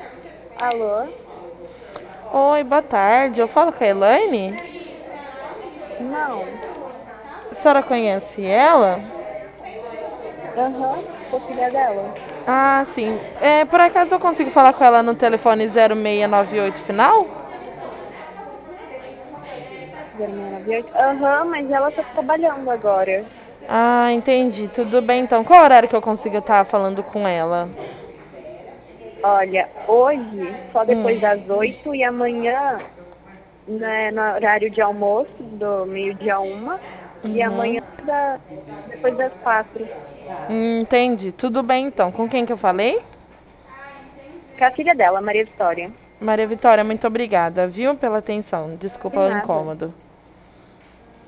Alô? Oi, boa tarde. Eu falo com a Elaine? Não. A senhora conhece ela? Aham, sou filha dela. Ah, sim. Por acaso eu consigo falar com ela no telefone 0698 final? 0698. Aham, mas ela tá trabalhando agora. Ah, entendi. Tudo bem então. Qual horário que eu consigo estar falando com ela? Olha, hoje, só depois Hum. das 8 e amanhã, né, no horário de almoço, do meio-dia a 1, e amanhã Uhum. depois das 4. Entendi. Tudo bem então. Com quem que eu falei? Com a filha dela, Maria Vitória. Maria Vitória, muito obrigada, viu, pela atenção. Desculpa De o nada. incômodo.